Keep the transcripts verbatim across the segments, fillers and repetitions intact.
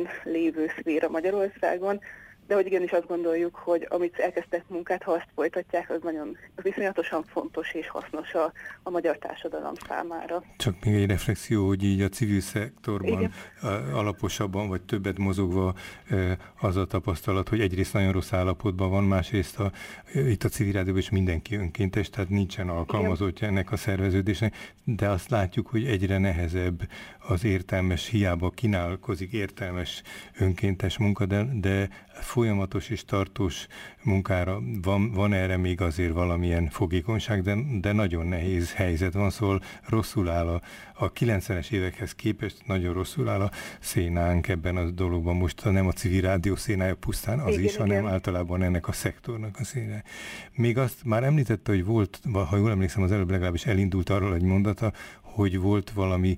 egyetlen lévő szféra Magyarországon, de hogy igenis azt gondoljuk, hogy amit elkezdtek munkát, ha azt folytatják, az nagyon az viszonyatosan fontos és hasznos a, a magyar társadalom számára. Csak még egy reflexió, hogy így a civil szektorban Igen. alaposabban vagy többet mozogva az a tapasztalat, hogy egyrészt nagyon rossz állapotban van, másrészt a, itt a civil rádióban is mindenki önkéntes, tehát nincsen alkalmazottja ennek a szerveződésnek, de azt látjuk, hogy egyre nehezebb az értelmes, hiába kínálkozik értelmes önkéntes munka, de, de folyamatos és tartós munkára van, van erre még azért valamilyen fogékonyság, de, de nagyon nehéz helyzet van, szóval rosszul áll a, a kilencvenes évekhez képest, nagyon rosszul áll a szénánk ebben a dologban. Most nem a civil rádió szénája pusztán az igen, is, hanem igen. általában ennek a szektornak a szénája. Még azt már említette, hogy volt, ha jól emlékszem, az előbb legalábbis elindult arról egy mondata, hogy volt valami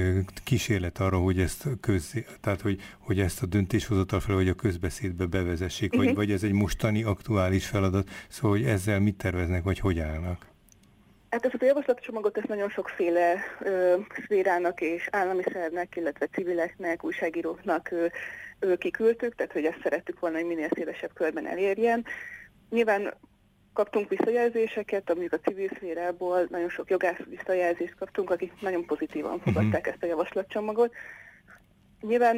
kísérlet arra, hogy ezt köz, tehát hogy, hogy ezt a döntéshozatal fel, vagy a közbeszédbe bevezessék, uh-huh. vagy, vagy ez egy mostani aktuális feladat, szóval hogy ezzel mit terveznek, vagy hogy állnak? Hát ezt a javaslatcsomagot ezt nagyon sokféle ö, szférának és állami szervnek, illetve civileknek, újságíróknak ö, ö, kiküldtük, tehát hogy ezt szerettük volna, hogy minél szélesebb körben elérjen. Nyilván kaptunk visszajelzéseket, mondjuk a civil szférából, nagyon sok jogász visszajelzést kaptunk, akik nagyon pozitívan fogadták uh-huh. ezt a javaslatcsomagot. Nyilván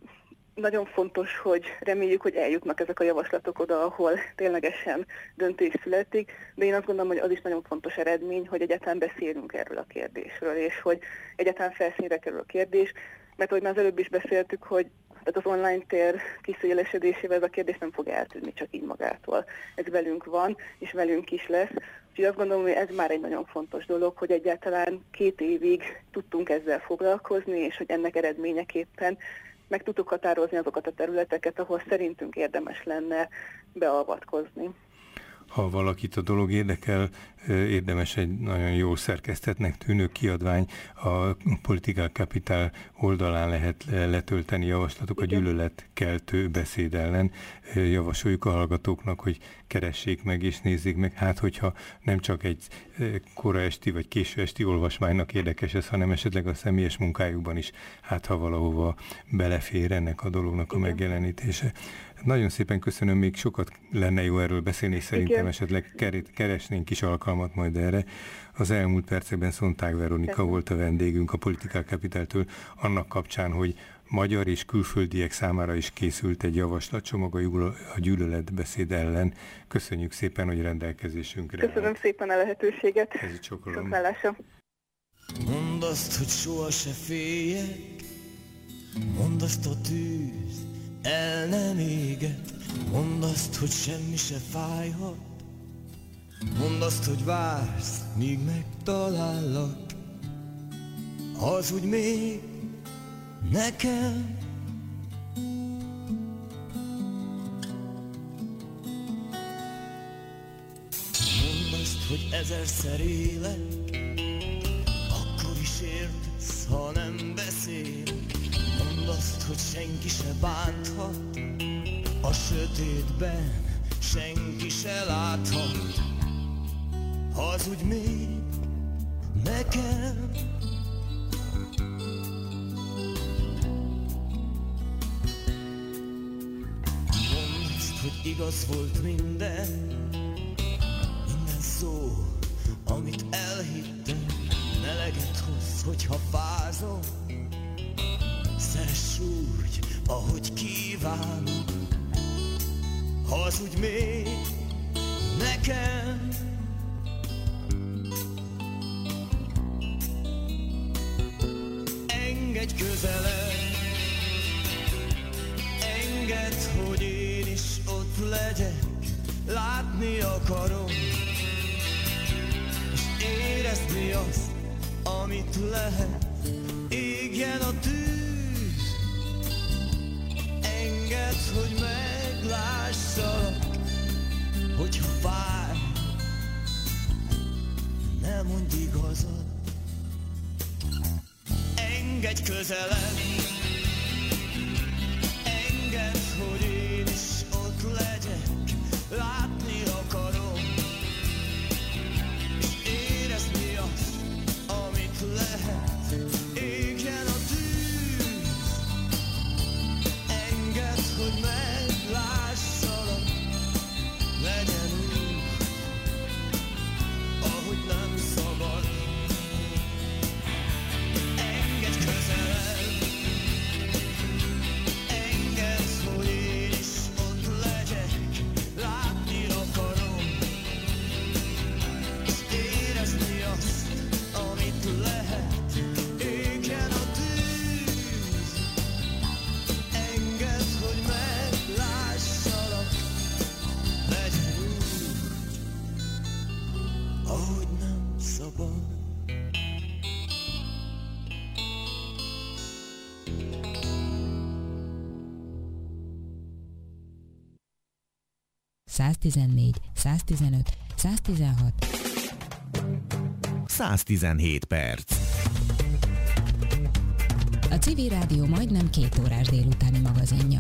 nagyon fontos, hogy reméljük, hogy eljutnak ezek a javaslatok oda, ahol ténylegesen döntés születik, de én azt gondolom, hogy az is nagyon fontos eredmény, hogy egyáltalán beszélünk erről a kérdésről, és hogy egyáltalán felszínre kerül a kérdés, mert ahogy már az előbb is beszéltük, hogy tehát az online tér kiszélesedésével ez a kérdés nem fog eltűnni csak így magától. Ez velünk van, és velünk is lesz. Úgyhogy azt gondolom, hogy ez már egy nagyon fontos dolog, hogy egyáltalán két évig tudtunk ezzel foglalkozni, és hogy ennek eredményeképpen meg tudtuk határozni azokat a területeket, ahol szerintünk érdemes lenne beavatkozni. Ha valakit a dolog érdekel, érdemes egy nagyon jó szerkesztetnek tűnő kiadvány, a Political Capital oldalán lehet letölteni javaslatok a gyűlöletkeltő beszéd ellen. Javasoljuk a hallgatóknak, hogy keressék meg és nézzék meg, hát hogyha nem csak egy kora esti vagy késő esti olvasmánynak érdekes ez, hanem esetleg a személyes munkájukban is, hát ha valahova belefér ennek a dolognak a megjelenítése. Nagyon szépen köszönöm, még sokat lenne jó erről beszélni, és szerintem igen. esetleg keresnénk is alkalmat majd erre. Az elmúlt percekben Szonták Veronika köszönöm. Volt a vendégünk a Political Capitaltől, annak kapcsán, hogy magyar és külföldiek számára is készült egy javaslatcsomag a gyűlöletbeszéd ellen. Köszönjük szépen, hogy rendelkezésünkre Köszönöm állt. Szépen a lehetőséget. Ez így csokolom. Sok hálásra. Mondd azt, hogy soha se féljek, mondd azt, a tűz el nem éget, mondd azt, hogy semmi se fájhat, mondd azt, hogy vársz, míg megtalállak, hazudj még nekem. Mondd azt, hogy ezerszer élek, akkor is értesz, ha nem beszélek. Mondd azt, hogy senki se bánthat, a sötétben senki se láthat, hazudj még nekem. Mondd azt, hogy igaz volt minden, minden szó, amit elhittem, meleget hoz, hogyha fázom. Szeress úgy, ahogy kívánok, hazudj még nekem. Engedj közelebb, engedd, hogy én is ott legyek, látni akarom, és érezni azt, amit lehet, égjen a tűz. Engedd, hogy meglássalak, hogyha fáj, ne mondd igazat. Engedj közelebb, engedd, hogy én is ott legyek, látni akarom, és érezni azt, amit lehet, égjen a tűz. száztizennégy, száztizenöt, száztizenhat. száztizenhét perc. A Civil Rádió majdnem két órás délutáni magazinja.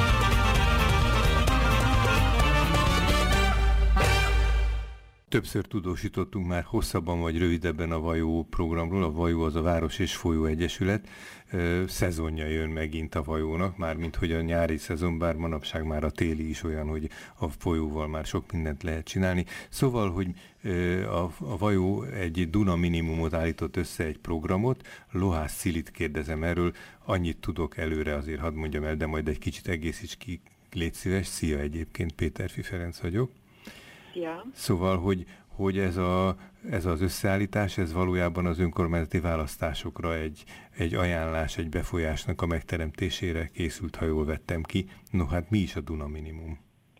Többször tudósítottunk már hosszabban vagy rövidebben a Vajó programról. A Vajó az a Város és Folyó Egyesület. Szezonja jön megint a Vajónak, mármint hogy a nyári szezon, bár manapság már a téli is olyan, hogy a folyóval már sok mindent lehet csinálni. Szóval, hogy a, a Vajó egy Duna minimumot állított össze, egy programot. Lohász Cilit kérdezem erről, annyit tudok előre, azért hadd mondjam el, de majd egy kicsit egészíts ki, légy szíves. Szia, egyébként Péterfi Ferenc vagyok. Ja. Szóval, hogy, hogy ez, a, ez az összeállítás, ez valójában az önkormányzati választásokra egy, egy ajánlás, egy befolyásnak a megteremtésére készült, ha jól vettem ki. No, hát mi is a Duna minimum?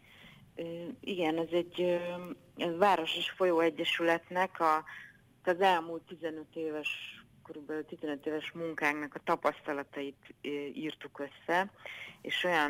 Igen, ez egy ez Város és Folyó Egyesületnek a, az elmúlt tizenöt éves, körülbelül tizenöt éves munkánknak a tapasztalatait írtuk össze, és olyan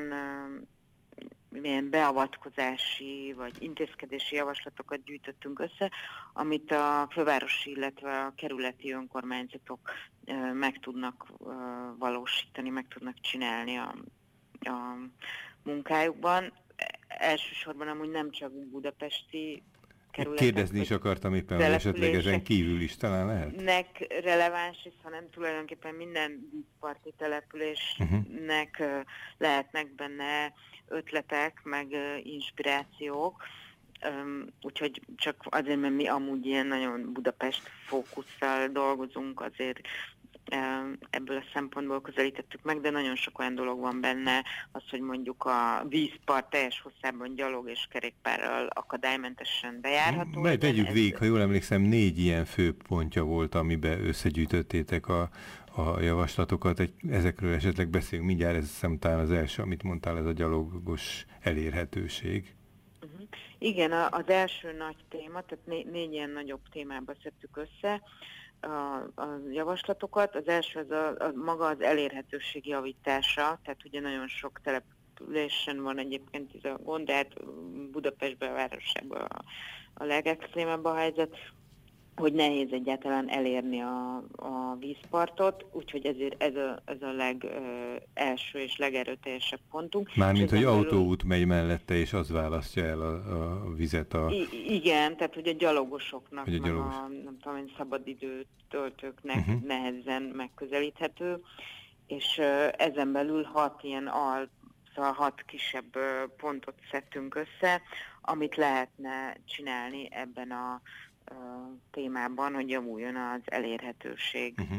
milyen beavatkozási vagy intézkedési javaslatokat gyűjtöttünk össze, amit a fővárosi, illetve a kerületi önkormányzatok meg tudnak valósítani, meg tudnak csinálni a, a munkájukban. Elsősorban amúgy nem csak budapesti kerületek. Kérdezni is akartam éppen, hogy esetleg ezen kívül is talán lehet? Nek releváns, hanem tulajdonképpen minden vízparti településnek uh-huh. lehetnek benne ötletek, meg inspirációk. Úgyhogy csak azért, mert mi amúgy ilyen nagyon Budapest fókusszal dolgozunk, azért ebből a szempontból közelítettük meg, de nagyon sok olyan dolog van benne, az, hogy mondjuk a vízpart teljes hosszában gyalog és kerékpárral akadálymentesen bejárható. Majd vegyük végig, ha jól emlékszem, négy ilyen fő pontja volt, amiben összegyűjtöttétek a, a javaslatokat. Egy, ezekről esetleg beszélünk mindjárt, ez hiszem talán az első, amit mondtál, ez a gyalogos elérhetőség. Uh-huh. Igen, az első nagy téma, tehát né- négy ilyen nagyobb témába szedtük össze a, a javaslatokat. Az első az a, a maga az elérhetőség javítása, tehát ugye nagyon sok településen van egyébként ez a gond, de hát Budapestben, a városában a, a legextrémebb a helyzet, hogy nehéz egyáltalán elérni a, a vízpartot, úgyhogy ezért ez a, ez a legelső és legerőteljesebb pontunk. Mármint, hogy belül... autóút megy mellette, és az választja el a, a vizet a... I- igen, tehát hogy a gyalogosoknak, hogy a gyalogos... a nem tudom én, szabadidő töltőknek uh-huh. nehezen megközelíthető, és uh, ezen belül hat ilyen al, szóval hat kisebb uh, pontot szedtünk össze, amit lehetne csinálni ebben a témában, hogy javuljon az elérhetőség. Uh-huh.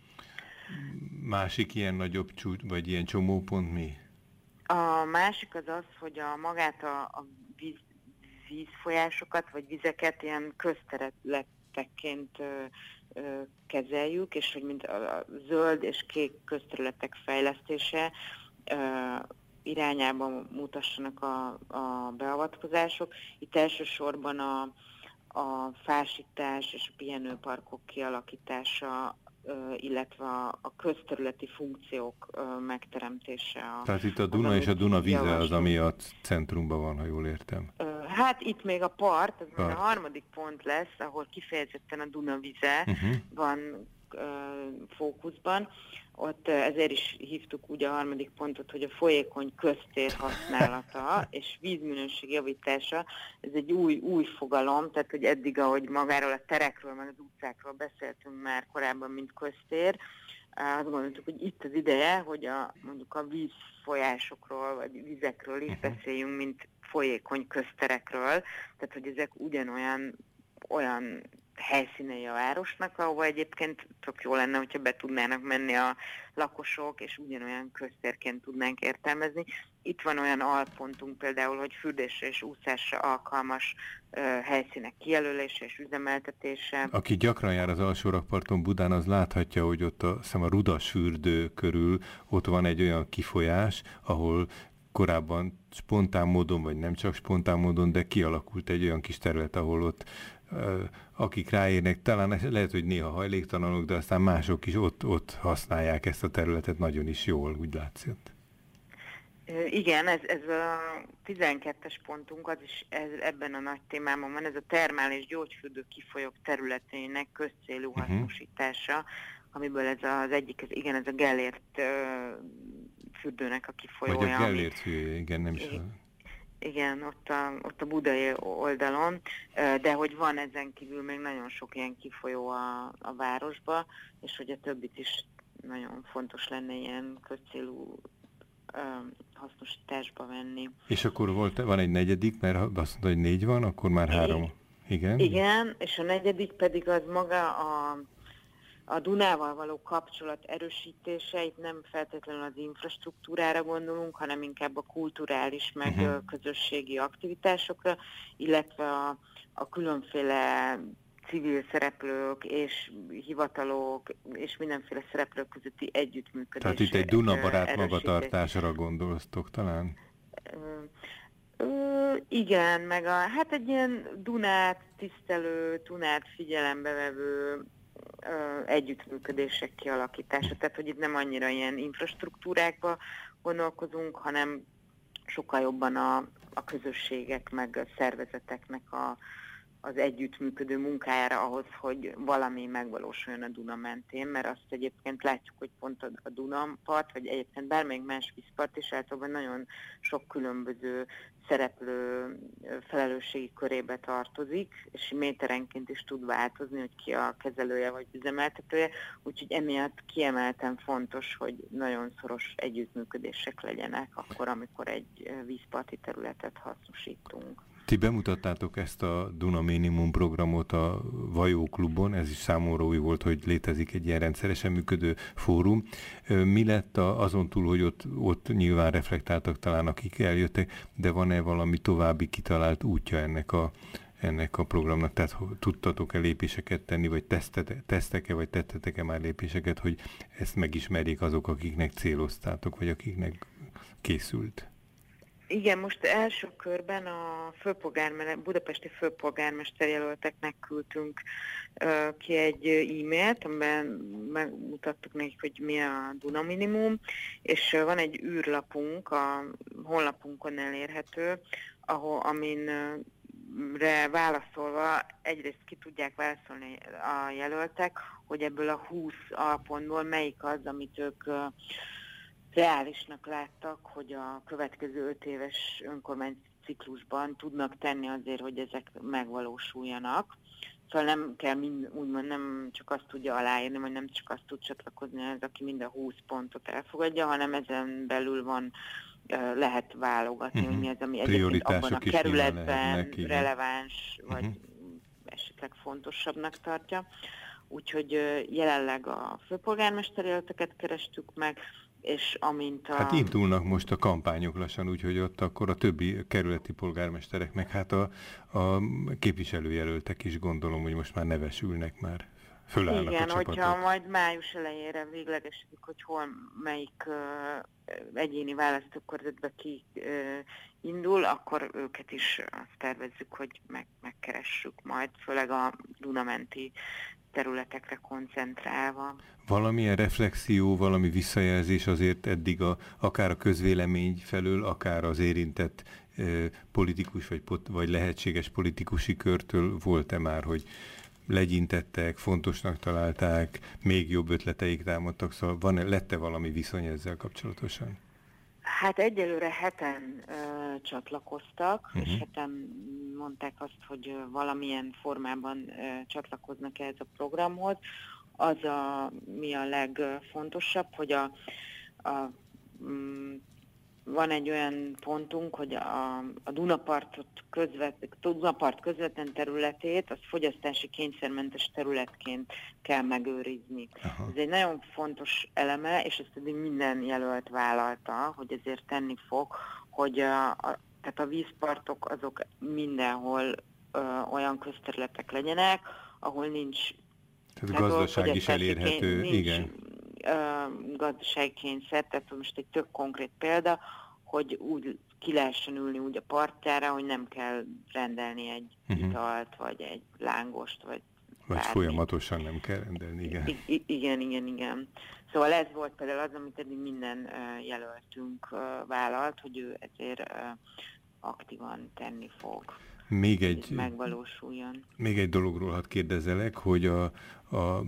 Másik ilyen nagyobb csúcs, vagy ilyen csomópont mi? A másik az az, hogy a magát a, a víz, vízfolyásokat, vagy vizeket ilyen közterületekként ö, ö, kezeljük, és hogy mint a, a zöld és kék közterületek fejlesztése ö, irányában mutassanak a, a beavatkozások. Itt elsősorban a a fásítás és a pihenőparkok kialakítása, illetve a közterületi funkciók megteremtése. A, Tehát itt a Duna az, és a Duna víze az, ami a centrumban van, ha jól értem. Hát itt még a part, ez part. A harmadik pont lesz, ahol kifejezetten a Duna víze uh-huh. van fókuszban. Ott ezért is hívtuk úgy a harmadik pontot, hogy a folyékony köztér használata és vízminőség javítása, ez egy új, új fogalom, tehát hogy eddig, ahogy magáról a terekről, meg az utcákról beszéltünk már korábban, mint köztér, azt gondoltuk, hogy itt az ideje, hogy a, mondjuk a vízfolyásokról, vagy vizekről is beszéljünk, mint folyékony közterekről, tehát hogy ezek ugyanolyan olyan helyszínei a városnak, ahova egyébként tök jó lenne, hogyha be tudnának menni a lakosok, és ugyanolyan köztérként tudnánk értelmezni. Itt van olyan alpontunk például, hogy fürdésre és úszásra alkalmas uh, helyszínek kijelölése és üzemeltetése. Aki gyakran jár az Alsórakparton Budán, az láthatja, hogy ott a, a Rudas fürdő körül ott van egy olyan kifolyás, ahol korábban spontán módon, vagy nem csak spontán módon, de kialakult egy olyan kis terület, ahol ott akik ráérnek, talán lehet, hogy néha hajléktalanok, de aztán mások is ott, ott használják ezt a területet nagyon is jól, úgy látszott. Igen, ez, ez a tizenkettes pontunk, az is ez, ebben a nagy témában van, ez a termál és gyógyfürdő kifolyók területének közcélú uh-huh. hasznosítása, amiből ez az egyik, ez, igen, ez a Gellért uh, fürdőnek a kifolyója. Vagy a Gellért fürdő, igen, nem is a... Igen, ott a, ott a budai oldalon, de hogy van ezen kívül még nagyon sok ilyen kifolyó a, a városba, és hogy a többit is nagyon fontos lenne ilyen közcélú hasznosításba venni. És akkor volt, van egy negyedik, mert azt mondta, hogy négy van, akkor már három. Igen? Igen, és a negyedik pedig az maga a, a Dunával való kapcsolat erősítése. Itt nem feltétlenül az infrastruktúrára gondolunk, hanem inkább a kulturális, meg uh-huh. közösségi aktivitásokra, illetve a, a különféle civil szereplők és hivatalok és mindenféle szereplők közötti együttműködés. Tehát itt egy Dunabarát magatartásra gondoltok talán? Ö, ö, igen, meg a, hát egy ilyen Dunát tisztelő, Dunát figyelembe-vevő ö, együttműködések kialakítása. Tehát, hogy itt nem annyira ilyen infrastruktúrákba gondolkozunk, hanem sokkal jobban a, a közösségek, meg a szervezeteknek a az együttműködő munkájára ahhoz, hogy valami megvalósuljon a Duna mentén, mert azt egyébként látjuk, hogy pont a Dunapart, vagy egyébként bármelyik más vízpart is általában nagyon sok különböző szereplő felelősségi körébe tartozik, és méterenként is tud változni, hogy ki a kezelője vagy üzemeltetője, úgyhogy emiatt kiemelten fontos, hogy nagyon szoros együttműködések legyenek akkor, amikor egy vízparti területet hasznosítunk. Ti bemutattátok ezt a Duna Minimum programot a Vajó klubon, ez is számomra új volt, hogy létezik egy ilyen rendszeresen működő fórum. Mi lett a, azon túl, hogy ott, ott nyilván reflektáltak talán, akik eljöttek, de van-e valami további kitalált útja ennek a, ennek a programnak? Tehát tudtatok-e lépéseket tenni, vagy tesztek-e, vagy tettetek-e már lépéseket, hogy ezt megismerjék azok, akiknek céloztátok, vagy akiknek készült? Igen, most első körben a főpolgármester, budapesti főpolgármester jelölteknek küldtünk uh, ki egy e-mailt, amiben megmutattuk nekik, hogy mi a Duna Minimum, és uh, van egy űrlapunk, a honlapunkon elérhető, ahol, amin uh, re válaszolva egyrészt ki tudják válaszolni a jelöltek, hogy ebből a húsz alpontból melyik az, amit ők uh, reálisnak láttak, hogy a következő öt éves önkormányzati ciklusban tudnak tenni azért, hogy ezek megvalósuljanak. Szóval nem kell mind, úgymond nem csak azt tudja aláírni, vagy nem csak azt tud csatlakozni az, aki mind a húsz pontot elfogadja, hanem ezen belül van, lehet válogatni, uh-huh. hogy mi az, ami egyébként abban a kerületben releváns, vagy uh-huh. esetleg fontosabbnak tartja. Úgyhogy jelenleg a főpolgármester jelölteket kerestük meg, és amint a... Hát indulnak most a kampányok lassan, úgyhogy ott akkor a többi kerületi polgármesterek, meg hát a, a képviselőjelöltek is gondolom, hogy most már nevesülnek már. Fölállnak igen, a csapatok. hogyha majd május elejére véglegesedik, hogy hol melyik uh, egyéni választókörzetbe ki uh, indul, akkor őket is azt tervezzük, hogy meg, megkeressük majd, főleg a Dunamenti területekre koncentrálva. Valamilyen reflexió, valami visszajelzés azért eddig a, akár a közvélemény felől, akár az érintett e, politikus vagy, vagy lehetséges politikusi körtől volt-e már, hogy legyintettek, fontosnak találták, még jobb ötleteik támadtak, szóval van, lett-e valami viszony ezzel kapcsolatosan? Hát egyelőre heten ö, csatlakoztak, uh-huh. és heten mondták azt, hogy valamilyen formában ö, csatlakoznak ehhez a programhoz. Az, a, mi a legfontosabb, hogy a, a, m, van egy olyan pontunk, hogy a, a Dunapartot közvet, Dunapart közvetlen területét az fogyasztási kényszermentes területként kell megőrizni. Aha. Ez egy nagyon fontos eleme, és ezt eddig minden jelölt vállalta, hogy ezért tenni fog, hogy a, a, tehát a vízpartok azok mindenhol ö, olyan közterületek legyenek, ahol nincs tehát gazdaság is elérhető, nincs, igen. Uh, gazdasági kényszer, tehát most egy tök konkrét példa, hogy úgy ki lehessen ülni úgy a partjára, hogy nem kell rendelni egy uh-huh. italt, vagy egy lángost, vagy Vagy bármi. Folyamatosan nem kell rendelni, igen. I- igen, igen, igen. Szóval ez volt például az, amit eddig minden uh, jelöltünk uh, vállalt, hogy ő ezért uh, aktívan tenni fog. Még egy, megvalósuljon. Még egy dologról hadd kérdezzelek, hogy a, a, a,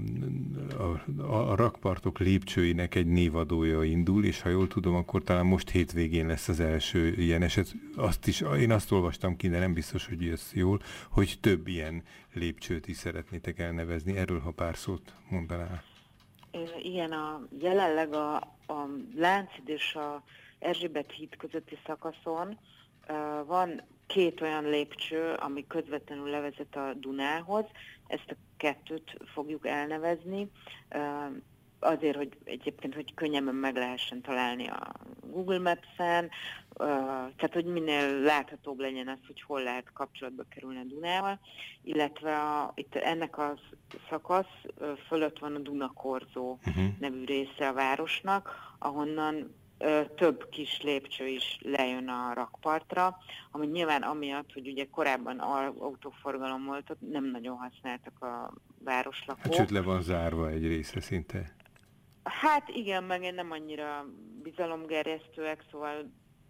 a rakpartok lépcsőinek egy névadója indul, és ha jól tudom, akkor talán most hétvégén lesz az első ilyen eset. Azt is, én azt olvastam ki, de nem biztos, hogy ez jól, hogy több ilyen lépcsőt is szeretnétek elnevezni. Erről, ha pár szót mondanál. Igen, a, jelenleg a, a Lánchíd és a Erzsébet híd közötti szakaszon uh, van két olyan lépcső, ami közvetlenül levezet a Dunához. Ezt a kettőt fogjuk elnevezni, uh, azért, hogy egyébként, hogy könnyebben meg lehessen találni a Google Maps-en, uh, tehát, hogy minél láthatóbb legyen az, hogy hol lehet kapcsolatba kerülni a Dunával, illetve a, itt ennek a szakasz uh, fölött van a Dunakorzó uh-huh. nevű része a városnak, ahonnan több kis lépcső is lejön a rakpartra, ami nyilván amiatt, hogy ugye korábban autóforgalom volt, ott nem nagyon használtak a városlakók. Hát sőt, le van zárva egy része szinte. Hát igen, meg én nem annyira bizalomgerjesztőek, szóval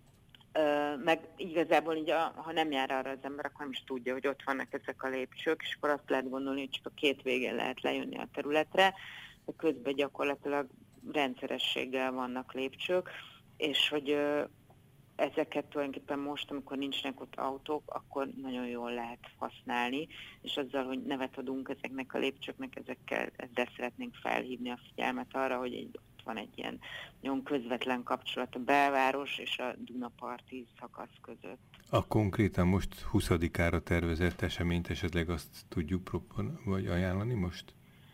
ö, meg igazából így, a, ha nem jár arra az ember, akkor nem is tudja, hogy ott vannak ezek a lépcsők, és akkor azt lehet gondolni, hogy csak a két végén lehet lejönni a területre, de közben gyakorlatilag rendszerességgel vannak lépcsők, és hogy ö, ezeket tulajdonképpen most, amikor nincsenek ott autók, akkor nagyon jól lehet használni, és azzal, hogy nevet adunk ezeknek a lépcsőknek, ezekkel ezzel szeretnénk felhívni a figyelmet arra, hogy egy, ott van egy ilyen nagyon közvetlen kapcsolat a belváros és a Dunaparti szakasz között. A konkrétan most huszadikára tervezett eseményt esetleg azt tudjuk propon- vagy ajánlani most?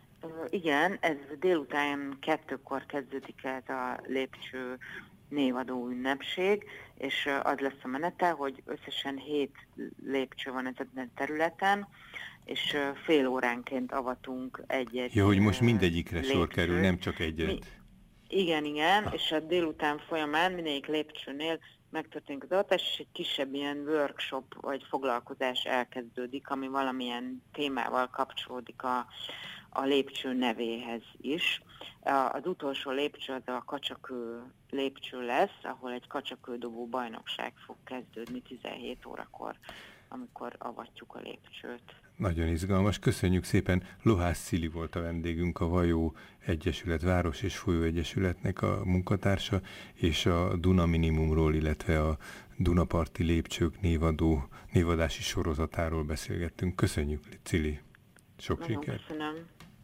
Igen, ez délután kettőkor kezdődik ez a lépcső névadó ünnepség, és az lesz a menete, hogy összesen hét lépcső van ezen a területen, és fél óránként avatunk egy-egy Jó, hogy most mindegyikre lépcsőt. Sor kerül, nem csak egyet. Mi, igen, igen, és a délután folyamán mindegyik lépcsőnél megtörténik az avatás, és egy kisebb ilyen workshop vagy foglalkozás elkezdődik, ami valamilyen témával kapcsolódik a a lépcső nevéhez is. Az utolsó lépcső az a kacsakő lépcső lesz, ahol egy kacsakődobó bajnokság fog kezdődni tizenhét órakor, amikor avatjuk a lépcsőt. Nagyon izgalmas, köszönjük szépen. Lohász Cili volt a vendégünk, a Vajó Egyesület, Város és Folyó Egyesületnek a munkatársa, és a Duna Minimumról, illetve a Dunaparti lépcsők névadó, névadási sorozatáról beszélgettünk. Köszönjük, Cili. Sok Nagyon sikert. Köszönöm.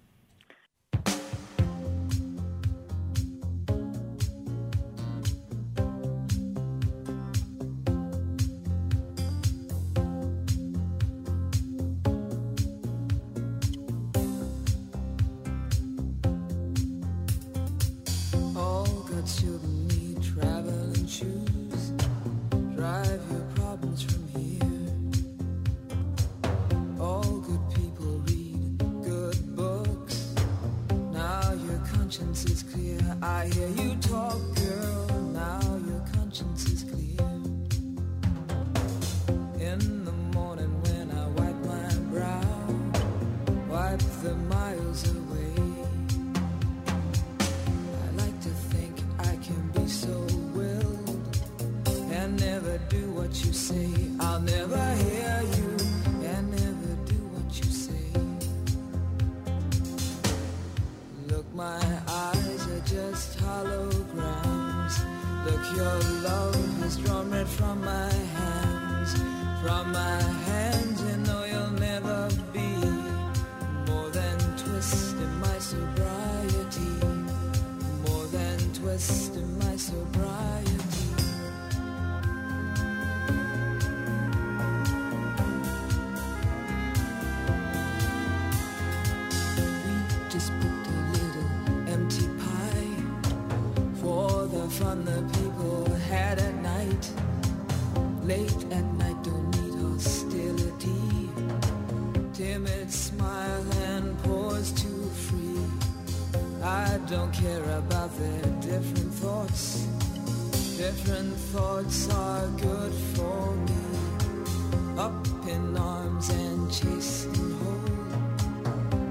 Don't care about their different thoughts. Different thoughts are good for me. Up in arms and chased and whole.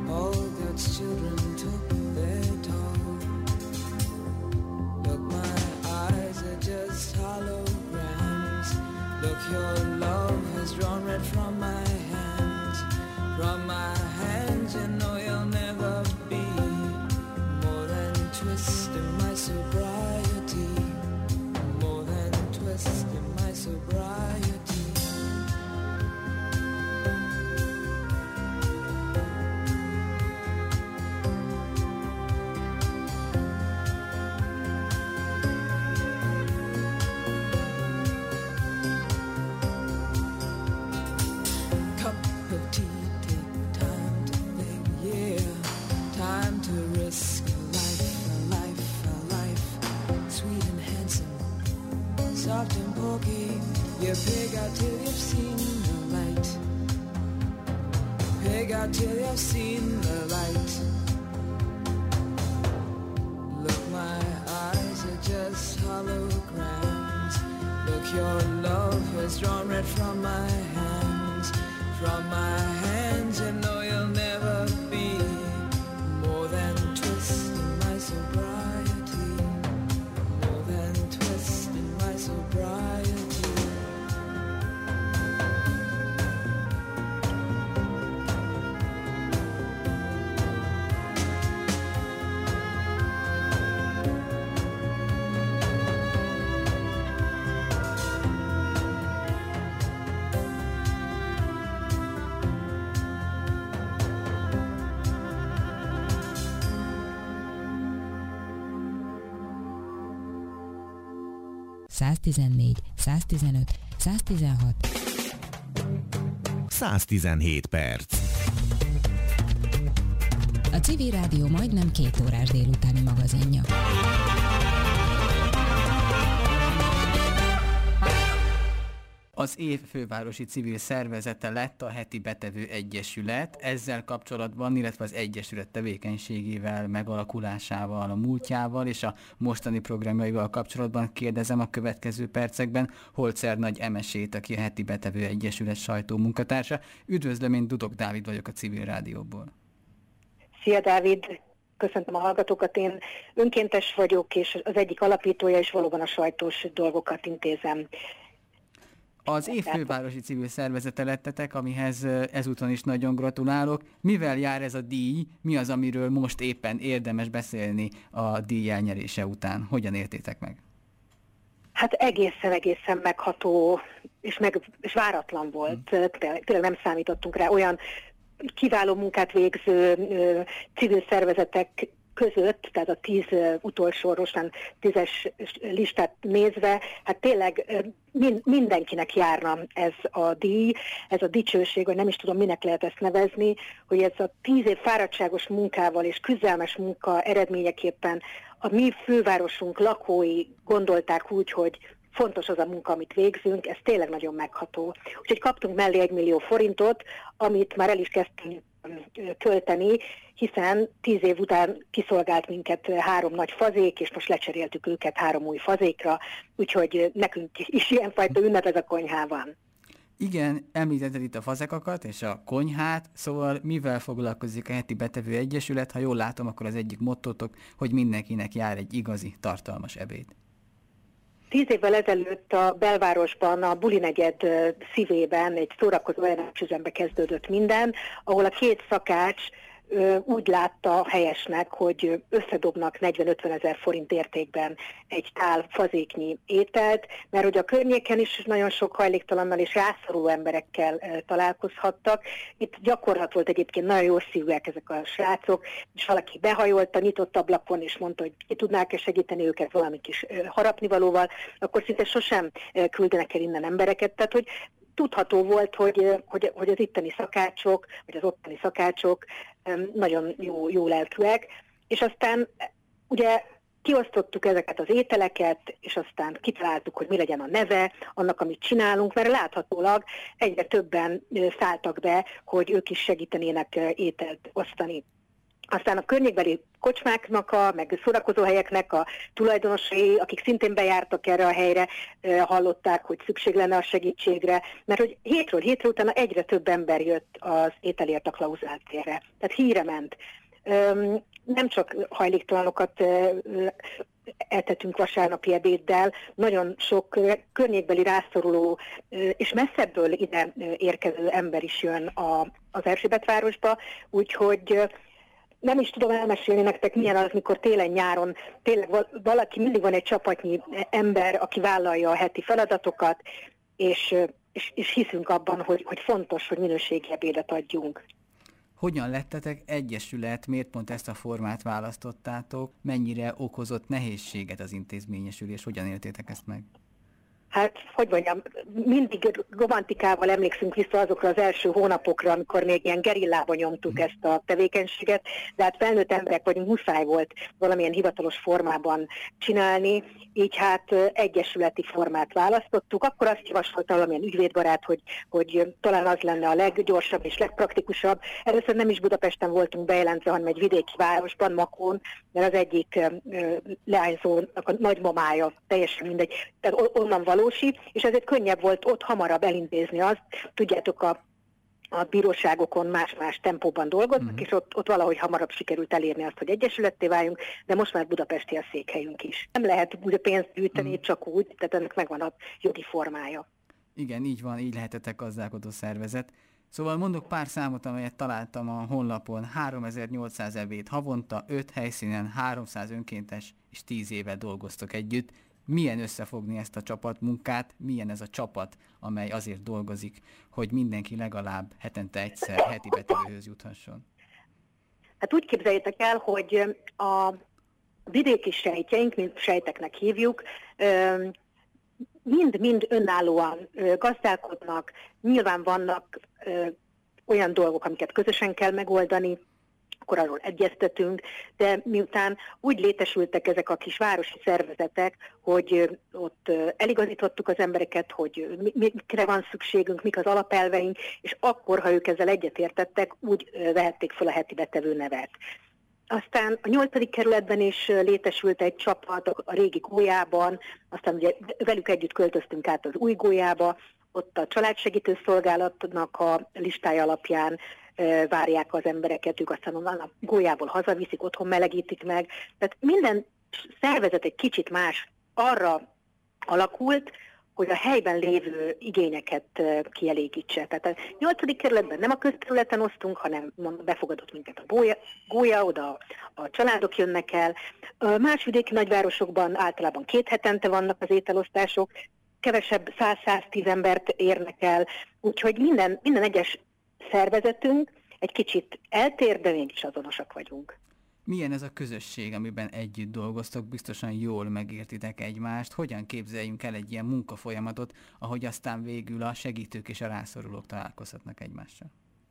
children took their toll. Look, my eyes are just holograms. Look, your love has drawn red from my hands. From my hands, you know you'll never be more than twisting my sobriety. More than twisting my sobriety. Soft and pokey, you pig out till you've seen the light. Pig out till you've seen the light. Look, my eyes are just holograms. Look, your love has drawn red from my hands. From my hands, you know you'll never be more than twisting my sobriety. More than twisting my sobriety. száztizennégy, száztizenöt, száztizenhat. száztizenhét perc. A Civil Rádió majdnem két órás délutáni magazinja. Az év fővárosi civil szervezete lett a Heti Betevő Egyesület. Ezzel kapcsolatban, illetve az Egyesület tevékenységével, megalakulásával, a múltjával és a mostani programjaival kapcsolatban kérdezem a következő percekben Holzer Nagy Emesét, aki a Heti Betevő Egyesület sajtómunkatársa. Üdvözlöm, én Dudok Dávid vagyok a Civil Rádióból. Szia Dávid! Köszöntöm a hallgatókat, én önkéntes vagyok, és az egyik alapítója, és valóban a sajtós dolgokat intézem. Az év fővárosi civil szervezete lettetek, amihez ezúton is nagyon gratulálok. Mivel jár ez a díj? Mi az, amiről most éppen érdemes beszélni a díj elnyerése után? Hogyan értétek meg? Hát egészen-egészen megható és, meg, és váratlan volt. Hmm. Tényleg nem számítottunk rá. Olyan kiváló munkát végző ö, civil szervezetek között, tehát a tíz uh, utolsó orosan tízes listát nézve, hát tényleg uh, min- mindenkinek járna ez a díj, ez a dicsőség, vagy nem is tudom, minek lehet ezt nevezni, hogy ez a tíz év fáradtságos munkával és küzdelmes munka eredményeképpen a mi fővárosunk lakói gondolták úgy, hogy fontos az a munka, amit végzünk, ez tényleg nagyon megható. Úgyhogy kaptunk mellé egy millió forintot, amit már el is kezdtünk költeni, hiszen tíz év után kiszolgált minket három nagy fazék, és most lecseréltük őket három új fazékra, úgyhogy nekünk is ilyenfajta ünnep ez a konyhában. Igen, említetted itt a fazekakat és a konyhát, szóval mivel foglalkozik a Heti Betevő Egyesület? Ha jól látom, akkor az egyik mottótok, hogy mindenkinek jár egy igazi, tartalmas ebéd. Tíz évvel ezelőtt a belvárosban, a Buli negyed szívében egy szórakozó ellenőrzőzembe kezdődött minden, ahol a két szakács úgy látta helyesnek, hogy összedobnak negyven-ötven ezer forint értékben egy tál fazéknyi ételt, mert hogy a környéken is nagyon sok hajléktalannal és rászoruló emberekkel találkozhattak. Itt gyakorlat volt egyébként, nagyon jó szívűek ezek a srácok, és valaki behajolt a nyitott ablakon, és mondta, hogy ki tudnák-e segíteni őket valami kis harapnivalóval, akkor szinte sosem küldenek el innen embereket, tehát hogy tudható volt, hogy, hogy, hogy az itteni szakácsok, vagy az ottani szakácsok nagyon jó, jó lelkűek, és aztán ugye kiosztottuk ezeket az ételeket, és aztán kitaláltuk, hogy mi legyen a neve annak, amit csinálunk, mert láthatólag egyre többen szálltak be, hogy ők is segítenének ételt osztani. Aztán a környékbeli kocsmáknak, a, meg szórakozóhelyeknek a tulajdonosai, akik szintén bejártak erre a helyre, hallották, hogy szükség lenne a segítségre, mert hogy hétről hétre utána egyre több ember jött az ételért a Klauzál térre. Tehát híre ment. Nem csak hajléktalanokat eltetünk vasárnapi ebéddel, nagyon sok környékbeli rászoruló és messzebből ide érkező ember is jön a, az Erzsébetvárosba, úgyhogy nem is tudom elmesélni nektek, milyen az, mikor télen-nyáron tényleg valaki, mindig van egy csapatnyi ember, aki vállalja a heti feladatokat, és, és, és hiszünk abban, hogy, hogy fontos, hogy minőségi ebédet adjunk. Hogyan lettetek egyesület, miért pont ezt a formát választottátok, mennyire okozott nehézséget az intézményesülés, hogyan éltétek ezt meg? Hát, hogy mondjam, mindig romantikával emlékszünk vissza azokra az első hónapokra, amikor még ilyen gerillában nyomtuk ezt a tevékenységet, de hát felnőtt emberek vagyunk, muszáj volt valamilyen hivatalos formában csinálni, így hát egyesületi formát választottuk. Akkor azt javasolta valamilyen ügyvédbarát, hogy, hogy talán az lenne a leggyorsabb és legpraktikusabb. Először nem is Budapesten voltunk bejelentve, hanem egy vidéki városban, Makón, mert az egyik leányzónak a nagymamája, teljesen mindegy, tehát onnan valósi, és ezért könnyebb volt ott hamarabb elintézni azt. Tudjátok, a, a bíróságokon más-más tempóban dolgoznak, uh-huh. és ott, ott valahogy hamarabb sikerült elérni azt, hogy egyesületté váljunk, de most már budapesti a székhelyünk is. Nem lehet úgy a pénzt gyűjteni, uh-huh. csak úgy, tehát ennek megvan a jogi formája. Igen, így van, így lehetetek gazdálkodó szervezet. Szóval mondok pár számot, amelyet találtam a honlapon. háromezer-nyolcszáz ebéd havonta, öt helyszínen, háromszáz önkéntes és tíz éve dolgoztok együtt. Milyen összefogni ezt a csapatmunkát, milyen ez a csapat, amely azért dolgozik, hogy mindenki legalább hetente egyszer heti betevőhöz juthasson? Hát úgy képzeljétek el, hogy a vidéki sejtjeink, mint sejteknek hívjuk, mind-mind önállóan gazdálkodnak, nyilván vannak olyan dolgok, amiket közösen kell megoldani, akkor arról egyeztetünk, de miután úgy létesültek ezek a kis városi szervezetek, hogy ott eligazítottuk az embereket, hogy mikre van szükségünk, mik az alapelveink, és akkor, ha ők ezzel egyetértettek, úgy vehették fel a heti betevő nevet. Aztán a nyolcadik kerületben is létesült egy csapat a régi Gólyában, aztán ugye velük együtt költöztünk át az új Gólyába, ott a családsegítő szolgálatnak a listája alapján várják az embereket, ők aztán onnan a Gólyából hazaviszik, otthon melegítik meg. Tehát minden szervezet egy kicsit más arra alakult, hogy a helyben lévő igényeket kielégítse. Tehát a nyolcadik kerületben nem a közterületen osztunk, hanem befogadott minket a Gólya, Gólya, oda a családok jönnek el. Más vidéki nagyvárosokban általában két hetente vannak az ételosztások, kevesebb száz-száztíz embert érnek el, úgyhogy minden, minden egyes szervezetünk egy kicsit eltér, de mégis azonosak vagyunk. Milyen ez a közösség, amiben együtt dolgoztok, biztosan jól megértitek egymást? Hogyan képzeljünk el egy ilyen munkafolyamatot, ahogy aztán végül a segítők és a rászorulók találkozhatnak egymással?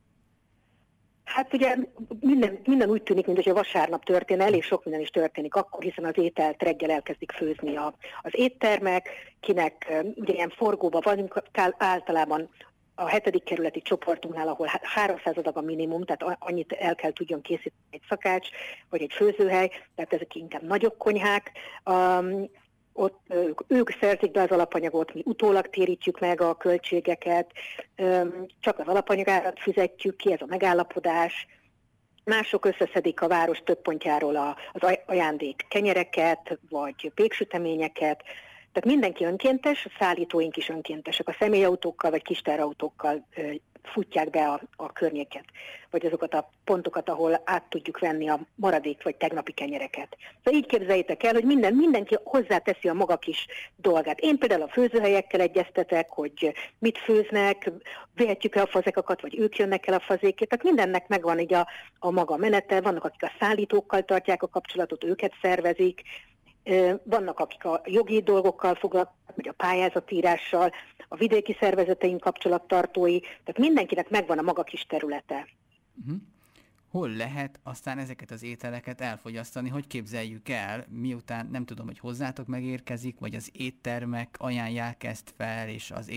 Hát ugye minden, minden úgy tűnik, mint hogy a vasárnap történne, elég sok minden is történik akkor, hiszen az ételt reggel elkezdik főzni a, az éttermek, kinek ugye ilyen forgóban vagyunk, általában a hetedik kerületi csoportunknál, ahol háromszáz adag a minimum, tehát annyit el kell tudjon készíteni egy szakács, vagy egy főzőhely, tehát ezek inkább nagyobb konyhák. Um, ott ők, ők szerzik be az alapanyagot, mi utólag térítjük meg a költségeket, um, csak az alapanyagárat fizetjük ki, ez a megállapodás. Mások összeszedik a város több pontjáról az ajándék kenyereket, vagy péksüteményeket. Tehát mindenki önkéntes, a szállítóink is önkéntesek, a személyautókkal vagy kisterautókkal ö, futják be a, a környéket, vagy azokat a pontokat, ahol át tudjuk venni a maradék vagy tegnapi kenyereket. Szóval így képzeljétek el, hogy minden, mindenki hozzáteszi a maga kis dolgát. Én például a főzőhelyekkel egyeztetek, hogy mit főznek, vehetjük el a fazekakat, vagy ők jönnek el a fazékét. Tehát mindennek megvan így a, a maga menete, vannak akik a szállítókkal tartják a kapcsolatot, őket szervezik, vannak, akik a jogi dolgokkal foglalkoznak, vagy a pályázatírással, a vidéki szervezeteink kapcsolattartói, tehát mindenkinek megvan a maga kis területe. Uh-huh. Hol lehet aztán ezeket az ételeket elfogyasztani, hogy képzeljük el, miután nem tudom, hogy hozzátok megérkezik, vagy az éttermek ajánlják ezt fel, és az